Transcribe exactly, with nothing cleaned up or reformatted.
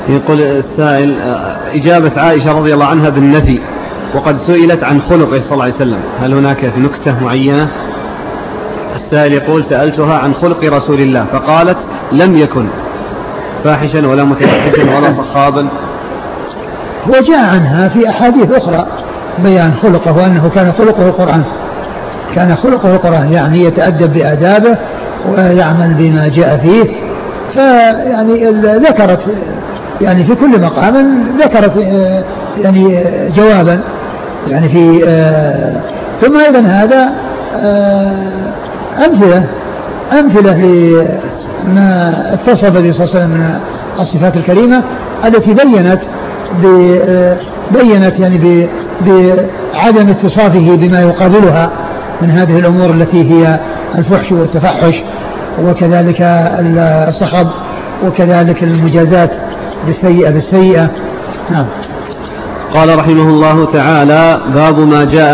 يقول السائل: إجابة عائشة رضي الله عنها بالنفي وقد سئلت عن خلقه صلى الله عليه وسلم، هل هناك نكتة معينة؟ السائل يقول: سألتها عن خلق رسول الله فقالت لم يكن فاحشا ولا متفحشا ولا صخابا. وجاء عنها في أحاديث أخرى بيان خلقه وأنه كان خلقه القرآن، كان خلقه القرآن، يعني يتأدب بآدابه ويعمل بما جاء فيه. فيعني ذكرت يعني في كل مقام ذكرت يعني جوابا يعني في ثم أيضا هذا أمثلة أمثلة في ما اتصف به صلى الله عليه وسلم من الصفات الكريمة التي بينت بينت يعني بعدم اتصافه بما يقابلها من هذه الأمور التي هي الفحش والتفحش وكذلك الصخب وكذلك المجازات بالسيئة بالسيئة. نعم. قال رحمه الله تعالى: باب ما جاء